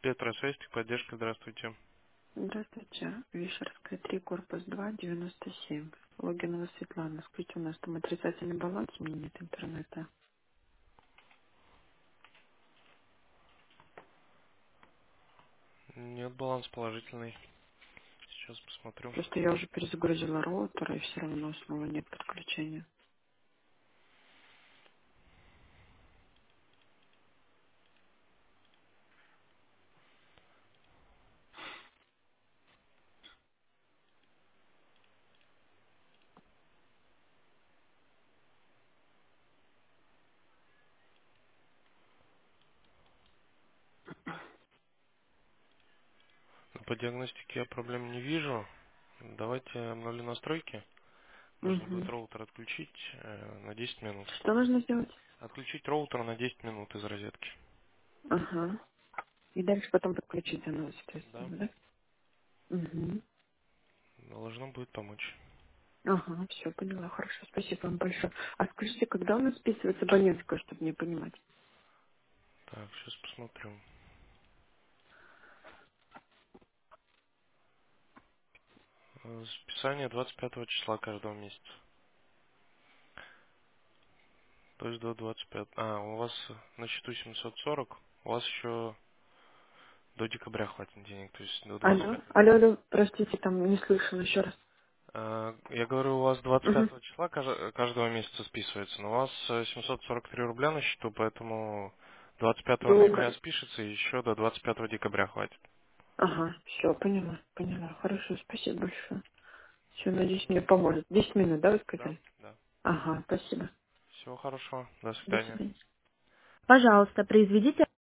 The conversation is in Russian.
Петросвести, поддержка, здравствуйте. Здравствуйте. Вишерская, 3, корпус 2, 97. Логинова Светлана. Скажите, у нас там отрицательный баланс, у меня нет интернета. Нет, баланс положительный. Сейчас посмотрю. Просто я уже перезагрузила роутер, и все равно снова нет подключения. По диагностике я проблем не вижу. Давайте обновлю настройки. Нужно будет Угу. роутер отключить на 10 минут. Что нужно сделать? Отключить роутер на 10 минут из розетки. Ага. И дальше потом подключить заново, Да, соответственно, да? Угу. должно будет помочь. Ага, все, поняла. Хорошо, спасибо вам большое. А скажите, когда у нас списывается абонентская, чтобы мне понимать? Так, сейчас посмотрю. Списание 25 числа каждого месяца. То есть до 25. А, у вас на счету 740. У вас еще до декабря хватит денег, то есть до Алло, 25 алло, декабря. алло, простите, там не слышала еще раз. Я говорю, у вас Угу. 25 числа каждого месяца списывается, но у вас 743 рубля на счету, поэтому 25 ноября Долго. спишется и еще до 25 декабря хватит. Ага, все, поняла, поняла. Хорошо, спасибо большое. Все, надеюсь, мне поможет. 10 минут, да, вы Да, сказали? да. Ага, спасибо. Всего хорошего. До До свидания. свидания. Пожалуйста, произведите